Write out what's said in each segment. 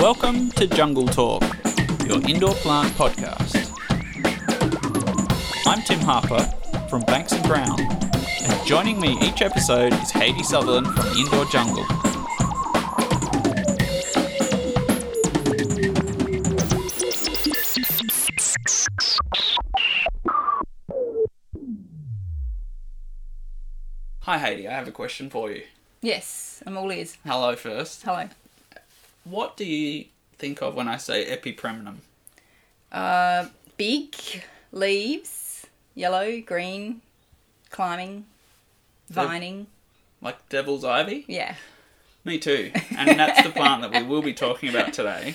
Welcome to Jungle Talk, your indoor plant podcast. I'm Tim Harper from Banks and Brown, and joining me each episode is Haiti Sutherland from the Indoor Jungle. Hi Haiti, I have a question for you. Yes, I'm all ears. Hello first. Hello. What do you think of when I say epipremnum? Big leaves, yellow, green, climbing, vining. Like devil's ivy? Yeah. Me too. And that's the plant that we will be talking about today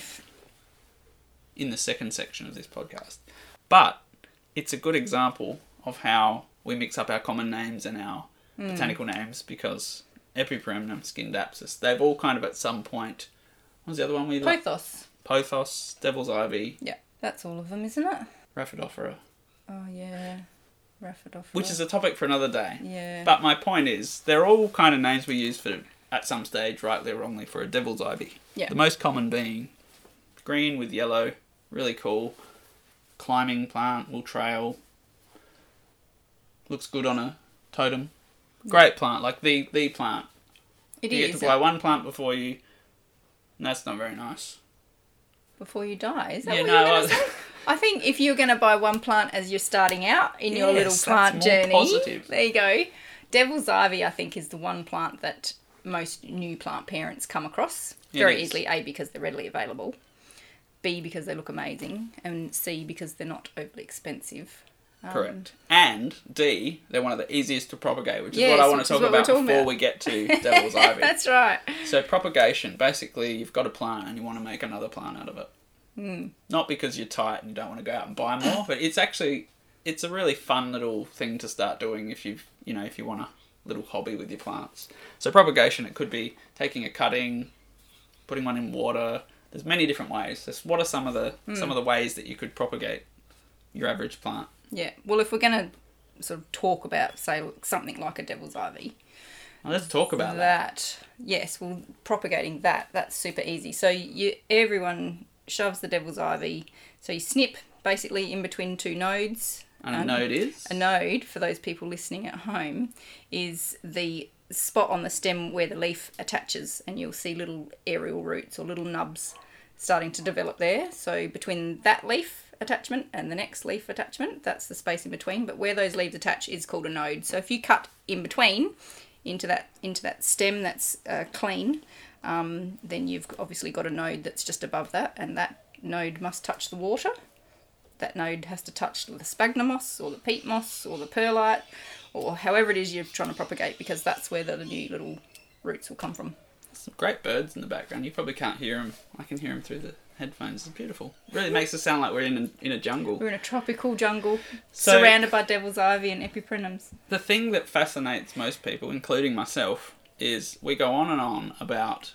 in the second section of this podcast. But it's a good example of how we mix up our common names and our botanical names, because epipremnum, Scindapsus, they've all kind of at some point... What was the other one we like? Pothos, devil's ivy. Yeah, that's all of them, isn't it? Rhaphidophora. Oh, yeah. Rhaphidophora. Which is a topic for another day. Yeah. But my point is, they're all kind of names we use for, at some stage, rightly or wrongly, for a devil's ivy. Yeah. The most common being green with yellow, really cool. Climbing plant, will trail. Looks good on a totem. Great plant, like the plant. It you is. get to buy one plant before you... And that's not very nice. Before you die, is that Yeah, what no, you're going to say? I think if you're going to buy one plant as you're starting out in your little Yes, plant that's more journey, positive. there you go. Devil's ivy, I think, is the one plant that most new plant parents come across very easily. A, because they're readily available. B, because they look amazing. And C, because they're not overly expensive. Correct. And D, they're one of the easiest to propagate, which is Yes, what I want which to is talk what we're about talking before about. we get to devil's ivy. That's right. So propagation, basically you've got a plant and you want to make another plant out of it. Not because you're tight and you don't want to go out and buy more, but it's a really fun little thing to start doing if you want a little hobby with your plants. So propagation, it could be taking a cutting, putting one in water. There's many different ways. What are some of the ways that you could propagate your average plant? Yeah. Well, if we're going to sort of talk about, say, something like a devil's ivy. Well, let's talk about that. Yes, well, propagating that's super easy. So everyone shoves the devil's ivy. So you snip basically in between two nodes. And a node is? A node, for those people listening at home, is the spot on the stem where the leaf attaches, and you'll see little aerial roots or little nubs starting to develop there. So between that leaf attachment and the next leaf attachment, that's the space in between, but where those leaves attach is called a node. So if you cut in between into that stem that's clean, then you've obviously got a node that's just above that, and that node must touch the water. That node has to touch the sphagnum moss or the peat moss or the perlite or however it is you're trying to propagate, because that's where the new little roots will come from. Some great birds in the background. You probably can't hear them. I can hear them through the headphones. It's beautiful. Really makes it sound like we're in a jungle. We're in a tropical jungle, surrounded by devil's ivy and epipremnums. The thing that fascinates most people, including myself, is we go on and on about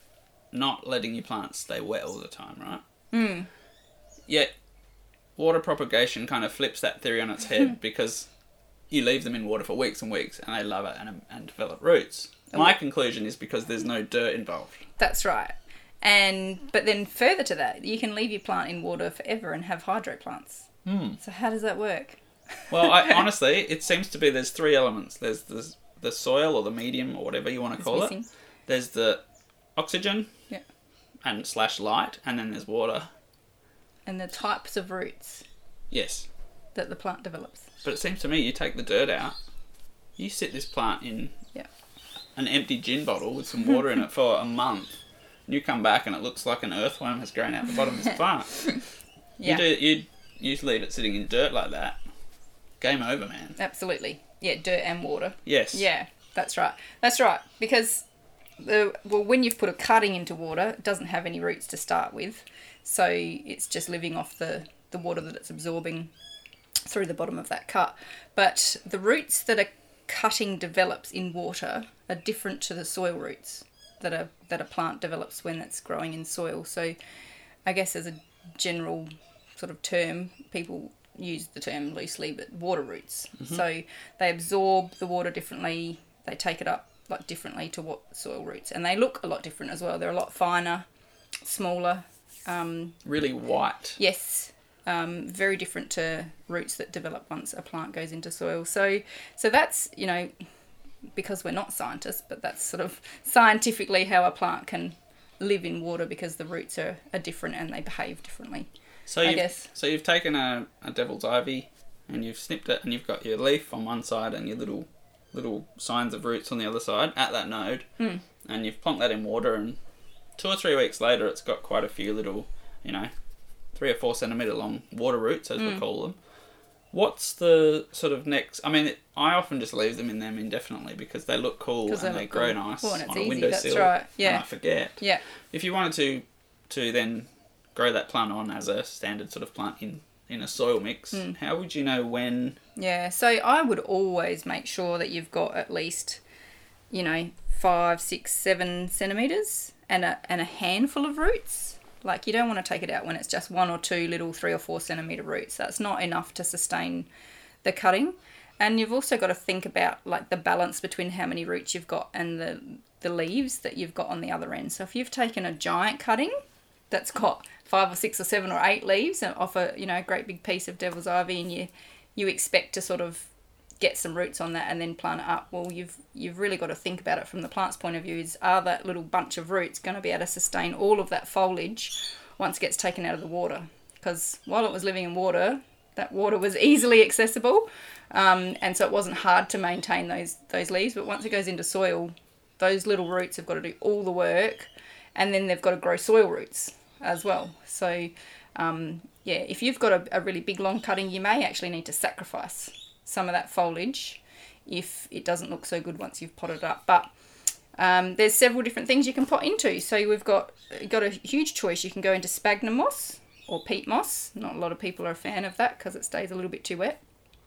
not letting your plants stay wet all the time, right? Yet water propagation kind of flips that theory on its head, because you leave them in water for weeks and weeks and they love it and develop roots. My conclusion is because there's no dirt involved. That's right. But then further to that, you can leave your plant in water forever and have hydro plants. So how does that work? Well, honestly, it seems to be there's three elements. There's the soil or the medium or whatever you want to call it. There's the oxygen and / light, and then there's water. And the types of roots Yes. that the plant develops. But it seems to me you take the dirt out, you sit this plant in an empty gin bottle with some water in it for a month, and you come back and it looks like an earthworm has grown out the bottom of this plant. You leave it sitting in dirt like that, game over, man. Absolutely. Yeah, dirt and water. Yes. Yeah, that's right. That's right. Because when you've put a cutting into water, it doesn't have any roots to start with. So it's just living off the water that it's absorbing through the bottom of that cut. But the roots that a cutting develops in water are different to the soil roots that a plant develops when it's growing in soil. So I guess as a general sort of term, people use the term loosely, but water roots. So they absorb the water differently, they take it up like differently to what soil roots, and they look a lot different as well. They're a lot finer, smaller. Really white. Yes. Very different to roots that develop once a plant goes into soil. So that's, because we're not scientists, but that's sort of scientifically how a plant can live in water, because the roots are different and they behave differently. So you've taken a devil's ivy and you've snipped it, and you've got your leaf on one side and your little signs of roots on the other side at that node, and you've plonked that in water, and 2 or 3 weeks later it's got quite a few little, 3 or 4 centimetre long water roots, as we call them. What's the sort of next? I mean, I often just leave them in them indefinitely because they look cool and they grow nice on a windowsill. That's right. Yeah. And I forget. Yeah. If you wanted to then grow that plant on as a standard sort of plant in a soil mix, how would you know when? Yeah, so I would always make sure that you've got at least, 5, 6, 7 centimetres and a handful of roots. Like, you don't want to take it out when it's just 1 or 2 little 3 or 4 centimetre roots. That's not enough to sustain the cutting. And you've also got to think about, like, the balance between how many roots you've got and the leaves that you've got on the other end. So if you've taken a giant cutting that's got 5 or 6 or 7 or 8 leaves and off a great big piece of devil's ivy, and you expect to sort of get some roots on that and then plant it up, well, you've really got to think about it from the plant's point of view. Are that little bunch of roots going to be able to sustain all of that foliage once it gets taken out of the water? Because while it was living in water, that water was easily accessible, and so it wasn't hard to maintain those leaves. But once it goes into soil, those little roots have got to do all the work, and then they've got to grow soil roots as well. So if you've got a really big long cutting, you may actually need to sacrifice some of that foliage if it doesn't look so good once you've potted it up. But there's several different things you can pot into. So we've got a huge choice. You can go into sphagnum moss or peat moss. Not a lot of people are a fan of that because it stays a little bit too wet.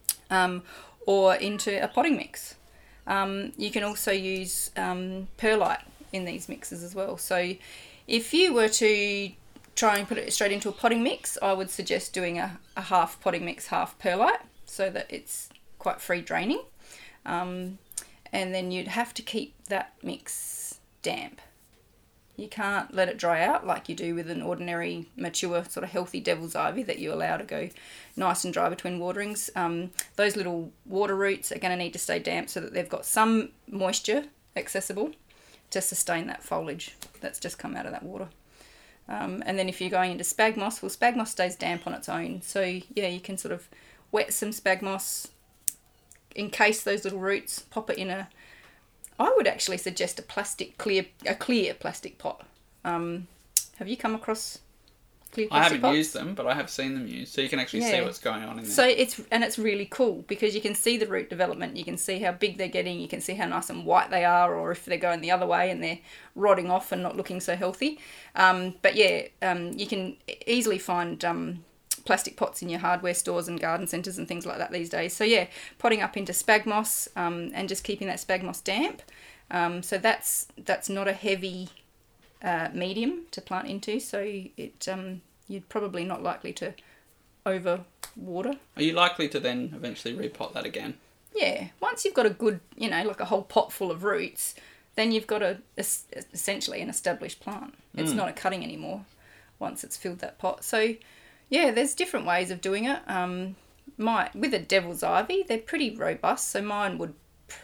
Or into a potting mix. You can also use perlite in these mixes as well. So if you were to try and put it straight into a potting mix, I would suggest doing a half potting mix, half perlite, so that it's quite free draining. And then you'd have to keep that mix damp. You can't let it dry out like you do with an ordinary mature sort of healthy devil's ivy that you allow to go nice and dry between waterings. Those little water roots are going to need to stay damp so that they've got some moisture accessible to sustain that foliage that's just come out of that water. And then if you're going into spag moss, well, spag moss stays damp on its own. So yeah, you can sort of wet some spag moss, encase those little roots, pop it in I would actually suggest a clear plastic pot. Have you come across clear plastic pots? I haven't used them, but I have seen them used, so you can actually see what's going on in there. So it's really cool because you can see the root development, you can see how big they're getting, you can see how nice and white they are, or if they're going the other way and they're rotting off and not looking so healthy. But yeah, you can easily find plastic pots in your hardware stores and garden centres and things like that these days. So yeah, potting up into spag moss and just keeping that spag moss damp. So that's not a heavy medium to plant into, so you're probably not likely to over water. Are you likely to then eventually repot that again? Yeah, once you've got a good, like a whole pot full of roots, then you've got essentially an established plant. It's not a cutting anymore once it's filled that pot. So yeah, there's different ways of doing it. With a devil's ivy, they're pretty robust, so mine would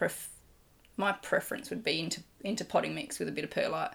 my preference would be into potting mix with a bit of perlite.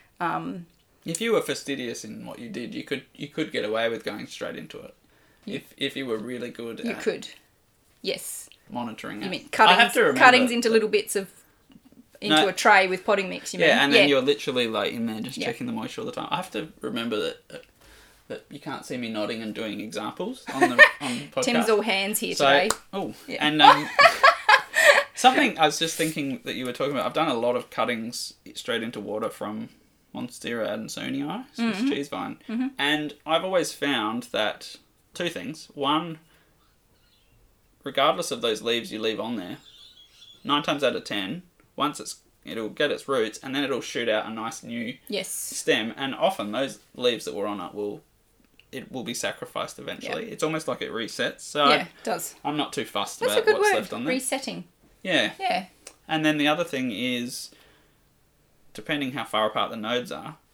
If you were fastidious in what you did, you could get away with going straight into it. If you were really good you could. Yes. Monitoring it. You mean cuttings into little bits of a tray with potting mix, you mean? Yeah, and then you're literally like in there just checking the moisture all the time. I have to remember that you can't see me nodding and doing examples on the podcast. Tim's all hands here today. And something I was just thinking that you were talking about, I've done a lot of cuttings straight into water from Monstera adansonii, Swiss cheese vine. Mm-hmm. And I've always found that two things. One, regardless of those leaves you leave on there, 9 times out of 10, once it'll get its roots and then it'll shoot out a nice new stem. And often those leaves that were on it will be sacrificed eventually. It's almost like it resets. So it does. I'm not too fussed about what's left on there. Resetting. Yeah. Yeah. And then the other thing is, depending how far apart the nodes are,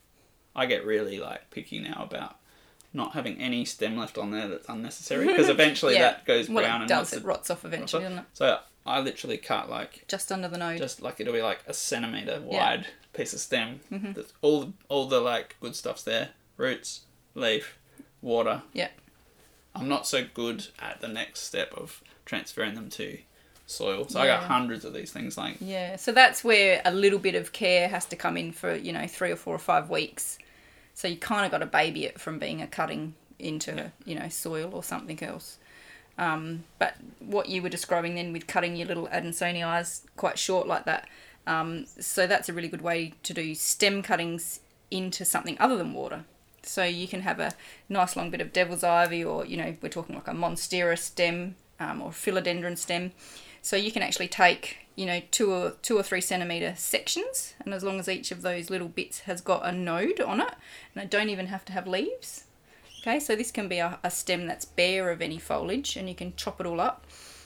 I get really like picky now about not having any stem left on there that's unnecessary, because eventually that goes brown. Well, it does. It rots off eventually, doesn't it? So I literally cut like just under the node. Just like it'll be like a centimetre wide piece of stem. That's all the like good stuff's there. Roots, leaf, water. Yeah. I'm not so good at the next step of transferring them to soil. So I got hundreds of these things like. Yeah. So that's where a little bit of care has to come in for, 3 or 4 or 5 weeks. So you kind of got to baby it from being a cutting into, soil or something else. But what you were describing then with cutting your little Adansonii quite short like that, so that's a really good way to do stem cuttings into something other than water. So you can have a nice long bit of devil's ivy, or, we're talking like a monstera stem or philodendron stem. So you can actually take, 2 or 3 centimetre sections, and as long as each of those little bits has got a node on it, and I don't even have to have leaves. Okay, so this can be a stem that's bare of any foliage, and you can chop it all up.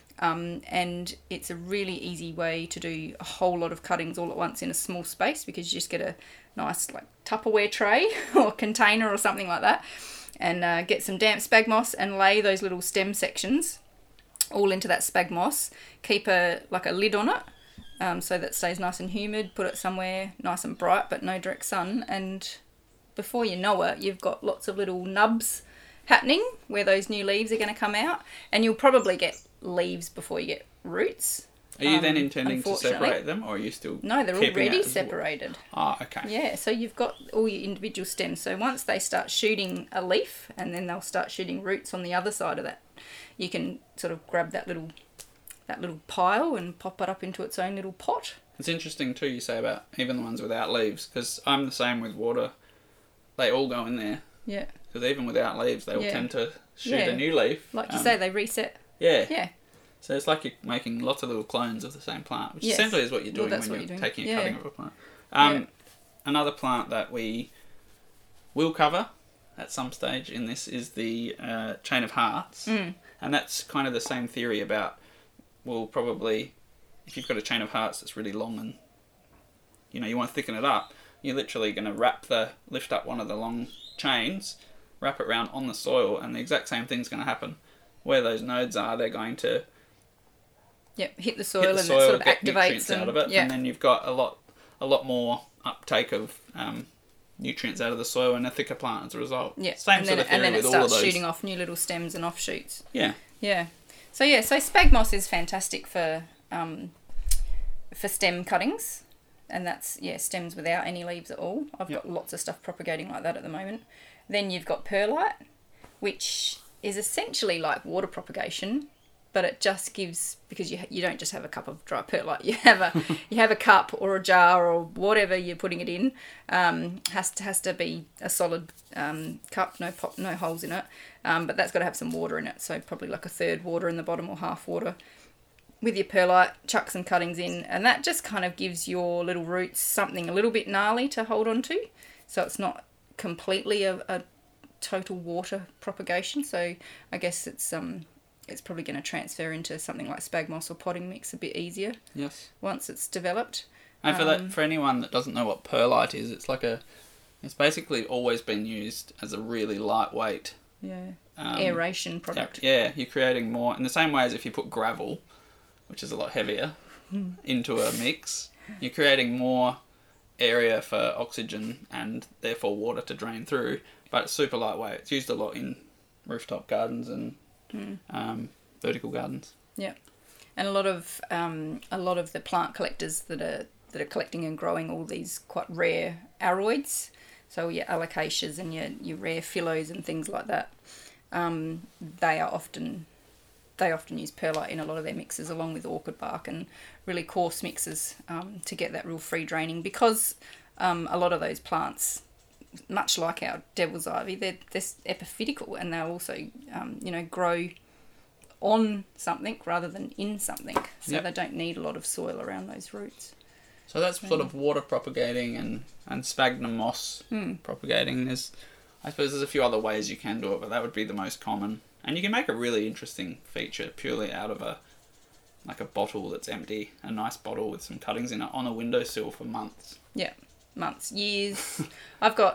And it's a really easy way to do a whole lot of cuttings all at once in a small space, because you just get a nice like Tupperware tray or container or something like that, and get some damp spag moss and lay those little stem sections all into that spag moss. Keep a lid on it, so that stays nice and humid. Put it somewhere nice and bright but no direct sun, and before you know it, you've got lots of little nubs happening where those new leaves are going to come out, and you'll probably get leaves before you get roots. Are you then intending to separate them, or are you still No, they're already separated. Oh, okay. Yeah, so you've got all your individual stems. So once they start shooting a leaf, and then they'll start shooting roots on the other side of that, you can sort of grab that little pile and pop it up into its own little pot. It's interesting too, you say about even the ones without leaves, because I'm the same with water. They all go in there. Yeah. Because even without leaves, they all tend to shoot a new leaf. Like you say, they reset. Yeah. Yeah. So it's like you're making lots of little clones of the same plant, which essentially is what you're doing when you're taking a cutting of a plant. Another plant that we will cover at some stage in this is the chain of hearts. And that's kind of the same theory about, well, probably if you've got a chain of hearts that's really long and you want to thicken it up, you're literally going to lift up one of the long chains, wrap it around on the soil, and the exact same thing's going to happen. Where those nodes are, they're going to hit the soil, and it sort of activates them. Out of it, and then you've got a lot more uptake of nutrients out of the soil and a thicker plant as a result. Yeah, Same sort of theory with all of those. And then it starts shooting off new little stems and offshoots. Yeah. Yeah. So spag moss is fantastic for stem cuttings. And that's, stems without any leaves at all. I've got lots of stuff propagating like that at the moment. Then you've got perlite, which is essentially like water propagation, but it just gives, because you don't just have a cup of dry perlite. You have a cup or a jar or whatever you're putting it in. Has to be a solid cup, no holes in it. But that's got to have some water in it. So probably like a third water in the bottom or half water. With your perlite, chuck some cuttings in, and that just kind of gives your little roots something a little bit gnarly to hold on to, so it's not completely a total water propagation. So I guess it's probably going to transfer into something like spag moss or potting mix a bit easier. Yes. Once it's developed. And for anyone that doesn't know what perlite is, it's basically always been used as a really lightweight aeration product. Yeah, you're creating more in the same way as if you put gravel, which is a lot heavier, into a mix, you're creating more area for oxygen and therefore water to drain through, but it's super lightweight. It's used a lot in rooftop gardens and vertical gardens. Yeah, and a lot of the plant collectors that are collecting and growing all these quite rare aroids, so your alocasias and your rare phyllos and things like that, they often use perlite in a lot of their mixes, along with orchid bark and really coarse mixes, to get that real free draining, because a lot of those plants, much like our devil's ivy, they're epiphytical, and they'll also grow on something rather than in something, so they don't need a lot of soil around those roots. So that's sort of water propagating and sphagnum moss propagating. I suppose there's a few other ways you can do it, but that would be the most common. And you can make a really interesting feature purely out of a bottle that's empty, a nice bottle with some cuttings in it, on a windowsill for months. Yeah, months, years. I've got,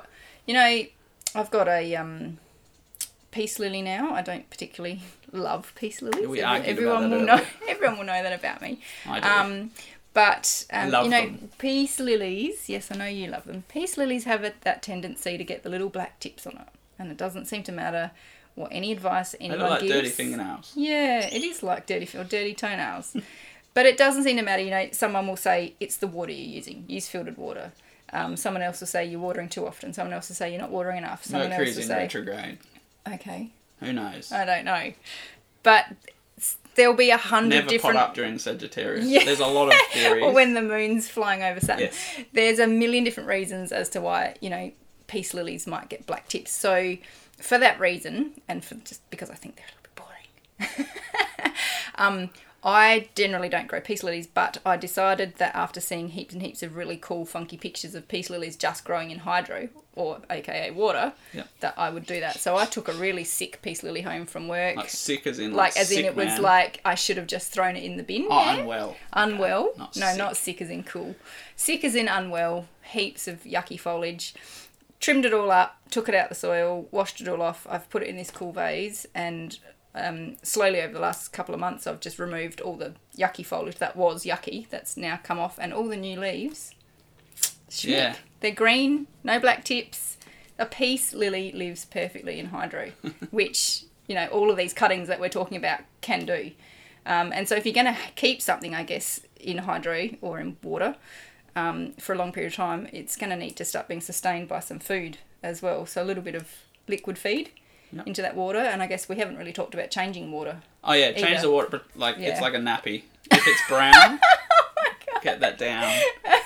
You know, I've got a peace lily now. I don't particularly love peace lilies. We argued about Everyone that will know. earlier. Everyone will know that about me. I do. But Love you know, them. peace lilies. Yes, I know you love them. Peace lilies have that tendency to get the little black tips on it, and it doesn't seem to matter what any advice They anyone look like gives. dirty fingernails. Yeah, it is like dirty toenails. But it doesn't seem to matter. You know, someone will say it's the water you're using. Use filtered water. Someone else will say you're watering too often. Someone else will say you're not watering enough. Someone Mercury's else will in say, retrograde. okay, Who knows? I don't know, but there'll be 100 Never different. pot up during Sagittarius. Yeah. There's a lot of theories. Or when the moon's flying over Saturn. Yes. There's a million different reasons as to why, you know, peace lilies might get black tips. So for that reason, and for just because I think they're a little bit boring, I generally don't grow peace lilies, but I decided that after seeing heaps and heaps of really cool, funky pictures of peace lilies just growing in hydro, or aka water, Yep. that I would do that. So I took a really sick peace lily home from work. Like sick as in Like, as sick in it was man. like I should have just thrown it in the bin. Oh, yeah? unwell. Unwell. Not No, sick. not sick as in cool. Sick as in unwell. Heaps of yucky foliage. Trimmed it all up, took it out the soil, washed it all off. I've put it in this cool vase, and slowly over the last couple of months I've just removed all the yucky foliage that was yucky, that's now come off, and all the new leaves. Schmick. Yeah. They're green, no black tips. A peace lily lives perfectly in hydro, which, you know, all of these cuttings that we're talking about can do. And so if you're going to keep something, I guess, in hydro or in water for a long period of time, it's going to need to start being sustained by some food as well. So a little bit of liquid feed Yep. into that water. And I guess we haven't really talked about changing water. Oh yeah, change either. the water, but like Yeah. it's like a nappy. If it's brown, get that down.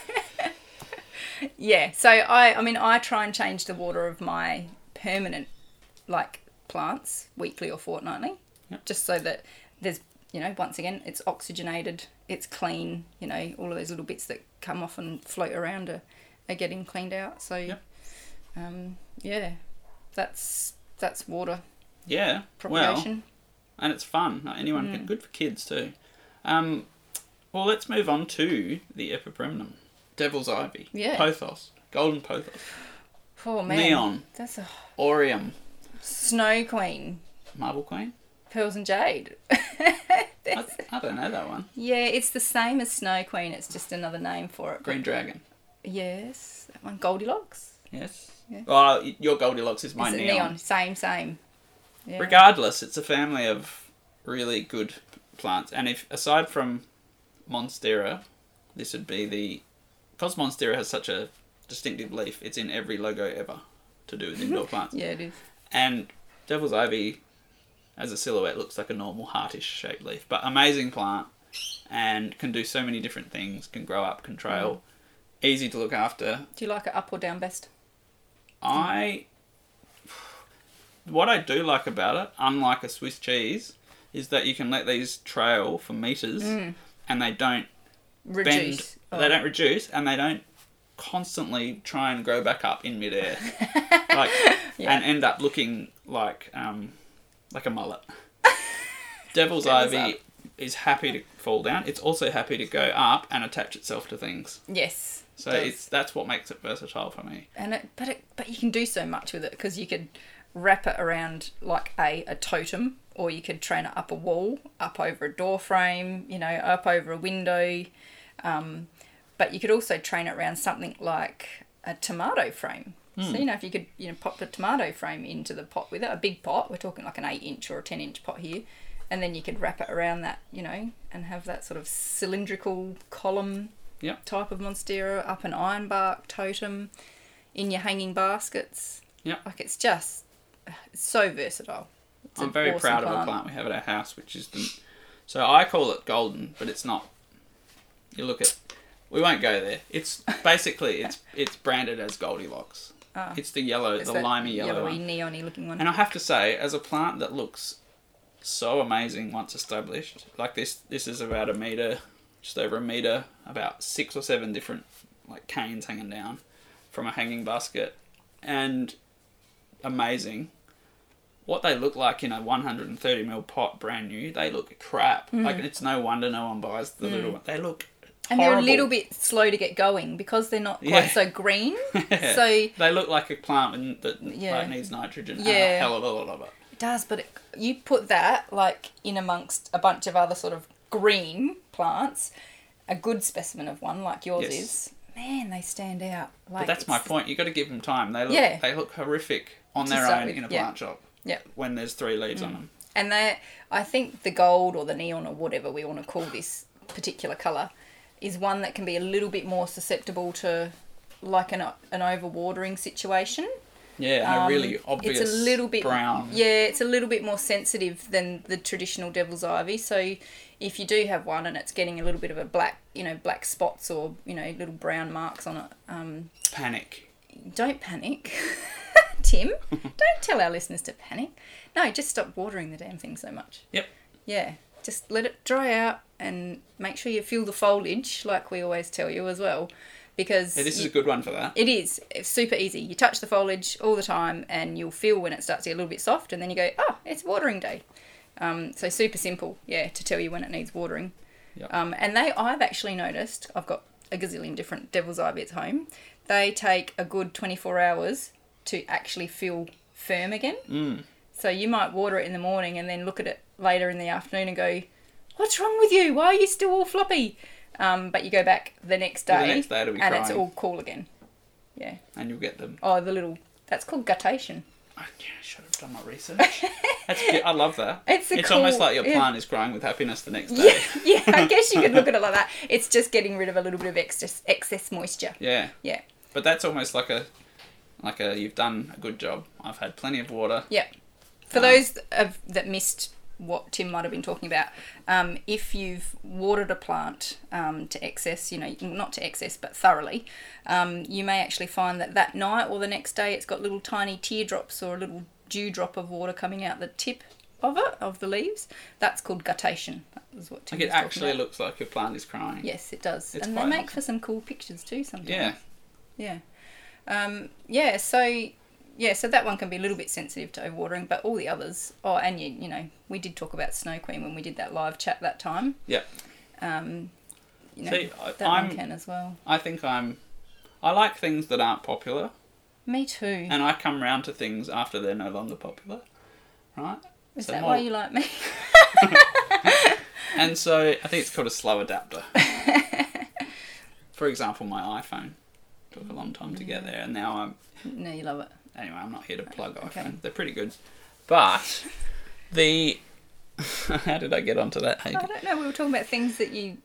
Yeah, so I try and change the water of my permanent, like, plants weekly or fortnightly, Yep. just so that there's, you know, once again, it's oxygenated, it's clean, you know, all of those little bits that come off and float around are getting cleaned out. So, Yep. Yeah, that's water Yeah. Well, propagation. and it's fun. Like, anyone can. Good for kids too. Well, let's move on to the Epipremnum. Devil's Ivy. Yeah. Pothos. Golden Pothos. Oh man, Neon. that's a Aureum. Snow Queen, Marble Queen. Pearls and Jade. I don't know that one. Yeah, it's the same as Snow Queen. It's just another name for it. Green Dragon. Yes, that one. Goldilocks. Yes. Yeah. Well, your Goldilocks is my Is it neon. Same. Yeah. Regardless, it's a family of really good plants. And if aside from Monstera, this would be the... Because Monstera has such a distinctive leaf, it's in every logo ever to do with indoor plants. Yeah, it is. And Devil's Ivy, as a silhouette, looks like a normal heartish shaped leaf. But amazing plant, and can do so many different things. Can grow up, can trail. Easy to look after. Do you like it up or down best? What I do like about it, unlike a Swiss cheese, is that you can let these trail for metres and they don't Reduce. bend. They don't reduce, and they don't constantly try and grow back up in midair, like, and end up looking like a mullet. Devil's Ivy up. is happy to fall down. It's also happy to go up and attach itself to things. Yes. So it does. that's what makes it versatile for me. And but you can do so much with it, because you could wrap it around like a totem, or you could train it up a wall, up over a door frame, you know, up over a window. But you could also train it around something like a tomato frame. So, you know, if you could, you know, pop the tomato frame into the pot with it, a big pot, we're talking like an 8-inch or a 10-inch pot here, and then you could wrap it around that, you know, and have that sort of cylindrical column Yep. type of monstera, up an ironbark totem, in your hanging baskets. Yep. Like, it's so versatile. It's I'm an very awesome proud of a plant we have at our house, which is so I call it golden, but it's not. You look at, we won't go there. It's basically it's branded as Goldilocks. It's the yellow, It's the that limey yellow yellowy, one. neon-y looking one. And I have to say, as a plant that looks so amazing once established, like this is about a metre, just over a metre, about 6 or 7 different like canes hanging down from a hanging basket, and amazing. What they look like in a 130ml pot brand new, they look crap. Like, it's no wonder no one buys the little one. They look And they're a little bit slow to get going because they're not quite so green. So they look like a plant that like, needs nitrogen. Yeah, a hell of a lot of it. It does, but you put that like in amongst a bunch of other sort of green plants, a good specimen of one like yours is. Man, they stand out. Like, but that's my point. You got to give them time. They look horrific on their own in a plant shop. Yeah. When there's 3 leaves on them. And I think the gold or the neon or whatever we want to call this particular colour is one that can be a little bit more susceptible to like an overwatering situation. Yeah, and a really obvious it's a little bit brown. Yeah, it's a little bit more sensitive than the traditional devil's ivy. So if you do have one and it's getting a little bit of a black spots or, little brown marks on it. Panic. Don't panic. Tim, don't tell our listeners to panic. No, just stop watering the damn thing so much. Yep. Yeah, just let it dry out and make sure you feel the foliage like we always tell you as well. Because this is a good one for that. It is. It's super easy. You touch the foliage all the time and you'll feel when it starts to get a little bit soft and then you go, oh, it's watering day. So super simple, to tell you when it needs watering. Yep. And I've actually noticed, I've got a gazillion different devil's ivy at home, they take a good 24 hours to actually feel firm again. Mm. So you might water it in the morning and then look at it later in the afternoon and go, what's wrong with you? Why are you still all floppy? But you go back the next day, it'll be and crying. It's all cool again. Yeah. And you'll get them. Oh, that's called guttation. Oh, yeah, I should have done my research. I love that. It's cool, almost like your plant is crying with happiness the next day. Yeah, I guess you could look at it like that. It's just getting rid of a little bit of excess moisture. Yeah. Yeah. But that's almost like a you've done a good job. I've had plenty of water. Yeah. For those that missed what Tim might have been talking about, if you've watered a plant to excess, not to excess but thoroughly, you may actually find that night or the next day it's got little tiny teardrops or a little dewdrop of water coming out the tip of the leaves. That's called guttation. That was what Tim was it talking actually about. looks like your plant is crying. Yes, it does. It's and they make for some cool pictures too sometimes. Yeah. Yeah. So that one can be a little bit sensitive to overwatering, but all the others. Oh, and we did talk about Snow Queen when we did that live chat that time. Yeah. See, that one can as well. I think I like things that aren't popular. Me too. And I come round to things after they're no longer popular, right? Is that why you like me? And so I think it's called a slow adapter. For example, my iPhone took a long time to get there, and now No, you love it. Anyway, I'm not here to plug iPhone. Okay. They're pretty good. But how did I get onto that, Hagen? I don't know. We were talking about things that you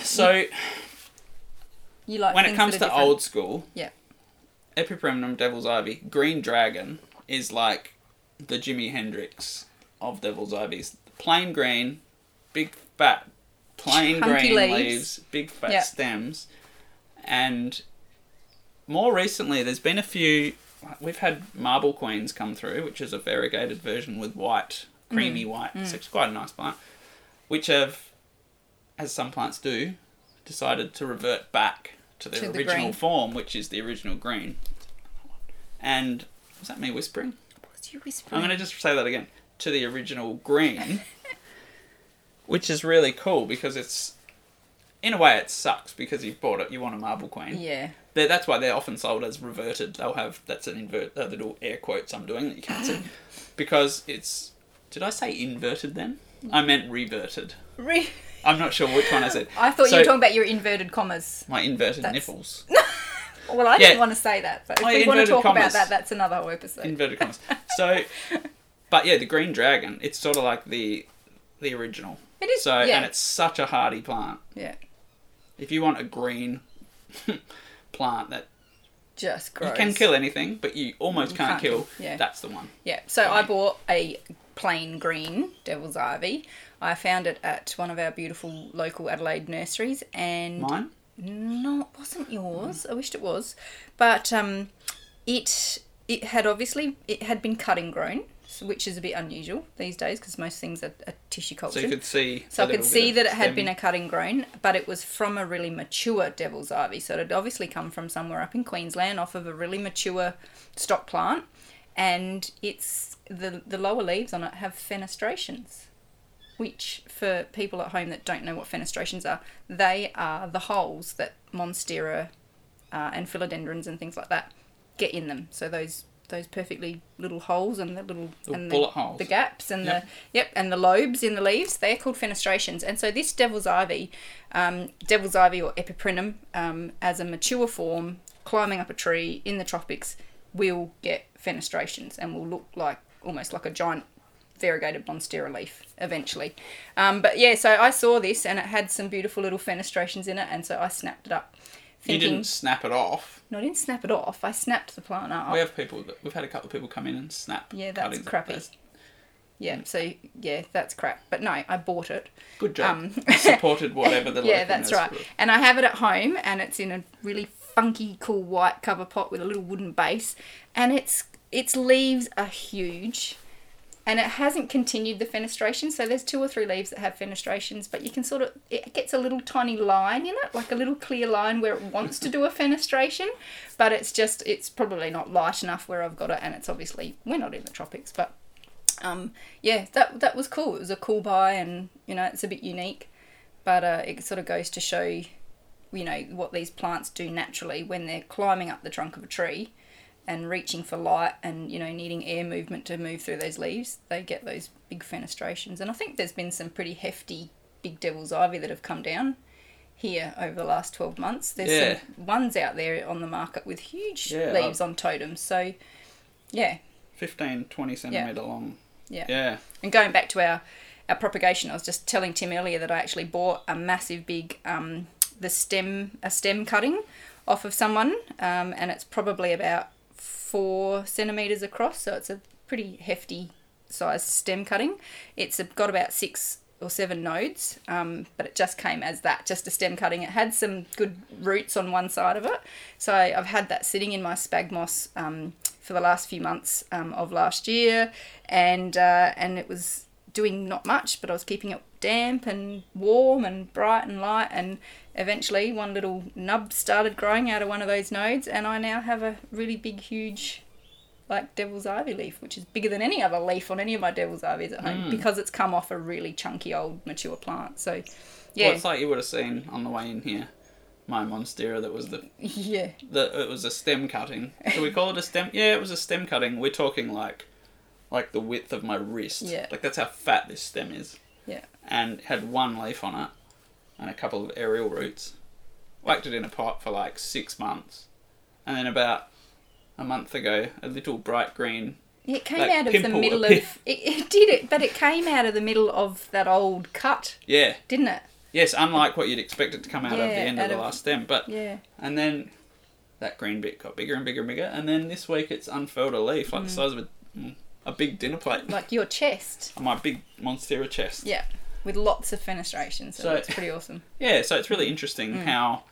like. When it comes to old school, yeah, Epipremnum Devil's Ivy, Green Dragon is like the Jimi Hendrix of Devil's Ivies. Plain green, big fat, plain chunky green leaves, big fat stems. And more recently, there's been a few. We've had Marble Queens come through, which is a variegated version with white, creamy white. It's actually quite a nice plant. Which have, as some plants do, decided to revert back to their original form, which is the original green. And, was that me whispering? Was you whispering? I'm going to just say that again. To the original green. Which is really cool because it's, in a way it sucks because you've bought it, you want a Marble Queen. Yeah. That's why they're often sold as reverted. They'll have, that's an little air quotes I'm doing that you can't see. Because it's, did I say inverted then? I meant reverted. I'm not sure which one I said. I thought you were talking about your inverted commas. My inverted nipples. Well, I didn't want to say that, but if we want to talk about that, that's another whole episode. Inverted commas. So, but yeah, the Green Dragon, it's sort of like the original. It is, so, and it's such a hardy plant. Yeah. If you want a green plant that just grows. You can kill anything, but you almost can't kill. Yeah. That's the one. Yeah. So I bought a plain green Devil's Ivy. I found it at one of our beautiful local Adelaide nurseries, and mine? No, it wasn't yours. I wished it was, but it had been cut and grown, which is a bit unusual these days because most things are tissue cultured. So you could see. So I could see that it had been a cut and grown, but it was from a really mature Devil's Ivy. So it had obviously come from somewhere up in Queensland off of a really mature stock plant, and it's the lower leaves on it have fenestrations. which for people at home that don't know what fenestrations are, they are the holes that Monstera and philodendrons and things like that get in them. So those perfectly little holes and the little and bullet holes, the gaps and and the lobes in the leaves, they're called fenestrations. And so this devil's ivy or epiprenum, as a mature form, climbing up a tree in the tropics, will get fenestrations and will look like almost like a giant variegated monstera leaf eventually. But yeah, so I saw this and it had some beautiful little fenestrations in it, and so I snapped it up. You didn't snap it off. No, I didn't snap it off. I snapped the plant up. We've had a couple of people come in and snap. Yeah, that's crappy. So yeah, that's crap. But no, I bought it. Good job. Supported whatever the yeah, that's right. And I have it at home, and it's in a really funky, cool white cover pot with a little wooden base, and its leaves are huge. And it hasn't continued the fenestration, so there's 2 or 3 leaves that have fenestrations, but you can it gets a little tiny line in it, like a little clear line where it wants to do a fenestration, but it's probably not light enough where I've got it, and it's obviously, we're not in the tropics, but yeah, that was cool. It was a cool buy, and, you know, it's a bit unique, but it sort of goes to show, you know, what these plants do naturally when they're climbing up the trunk of a tree and reaching for light and, you know, needing air movement to move through those leaves. They get those big fenestrations. And I think there's been some pretty hefty big devil's ivy that have come down here over the last 12 months. There's some ones out there on the market with huge leaves on totems. So, yeah. 15, 20 centimetre long. Yeah. And going back to our propagation, I was just telling Tim earlier that I actually bought a massive big a stem cutting off of someone, and it's probably about 4 centimetres across, so it's a pretty hefty size stem cutting. It's got about 6 or 7 nodes, but it just came as that, just a stem cutting. It had some good roots on one side of it, so I've had that sitting in my sphagnum for the last few months of last year, and it was doing not much, but I was keeping it damp and warm and bright and light, and eventually one little nub started growing out of one of those nodes, and I now have a really big, huge, like, devil's ivy leaf, which is bigger than any other leaf on any of my devil's ivies at home, because it's come off a really chunky old mature plant. So yeah, well, it's like you would have seen on the way in here, my monstera that was it was a stem cutting. Do we call it a stem? Yeah, it was a stem cutting. We're talking like the width of my wrist. Yeah, like that's how fat this stem is. Yeah, and had 1 leaf on it and a couple of aerial roots. Whacked it in a pot for like 6 months, and then about a month ago, a little bright green. It came out of the middle of it did it, but it came out of the middle of that old cut. Yeah, didn't it? Yes, unlike what you'd expect it to come out of the end of the last stem, but and then that green bit got bigger and bigger and bigger, and then this week it's unfurled a leaf like the size of a big dinner plate, like your chest. My big monstera chest. Yeah, with lots of fenestrations, so it's pretty awesome. Yeah, so it's really interesting how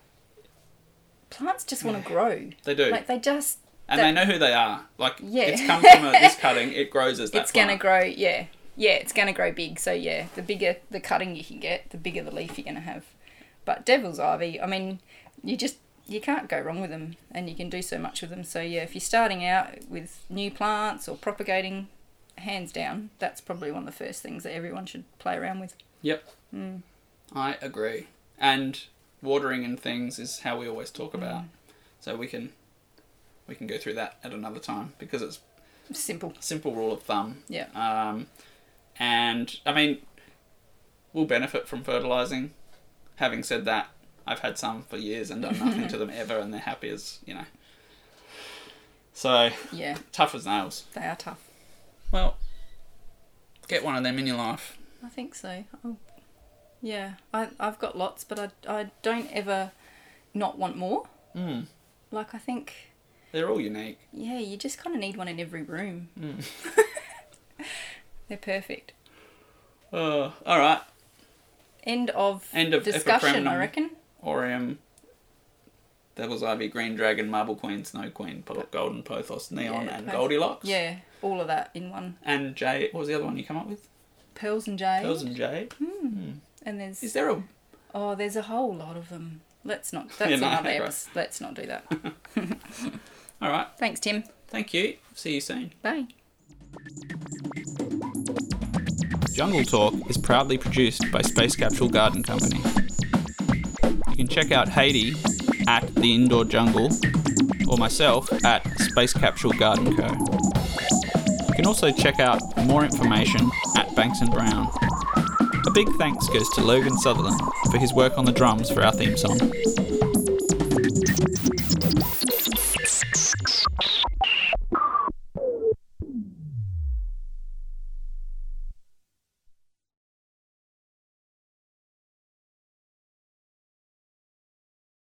plants just want to grow. They do. Like, they just... And they know who they are. Like, it's come from this cutting, it grows as that It's going to grow, yeah. Yeah, it's going to grow big. So, yeah, the bigger the cutting you can get, the bigger the leaf you're going to have. But devil's ivy, I mean, you can't go wrong with them, and you can do so much with them. So, yeah, if you're starting out with new plants or propagating, hands down, that's probably one of the first things that everyone should play around with. Yep. I agree. And watering and things is how we always talk about. So we can go through that at another time, because it's simple rule of thumb. Yeah. And I mean, we'll benefit from fertilizing. Having said that, I've had some for years and done nothing to them ever, and they're happy as, you know. So, yeah, tough as nails. They are tough. Well, get one of them in your life. I think so. Yeah, I've got lots, but I don't ever not want more. Like, I think... They're all unique. Yeah, you just kind of need one in every room. They're perfect. All right. End of discussion, I reckon. Aureum, Devil's Ivy, Green Dragon, Marble Queen, Snow Queen, Golden Pothos, Neon, and Goldilocks. Yeah, all of that in one. And Jade. What was the other one you come up with? Pearls and Jade. Pearls and Jade. And there's... Is there a... Oh, there's a whole lot of them. Let's not... That's another episode. Let's not do that. All right. Thanks, Tim. Thank you. See you soon. Bye. Jungle Talk is proudly produced by Space Capsule Garden Company. You can check out Haiti at The Indoor Jungle or myself at Space Capsule Garden Co. You can also check out more information at Banks & Brown. A big thanks goes to Logan Sutherland for his work on the drums for our theme song.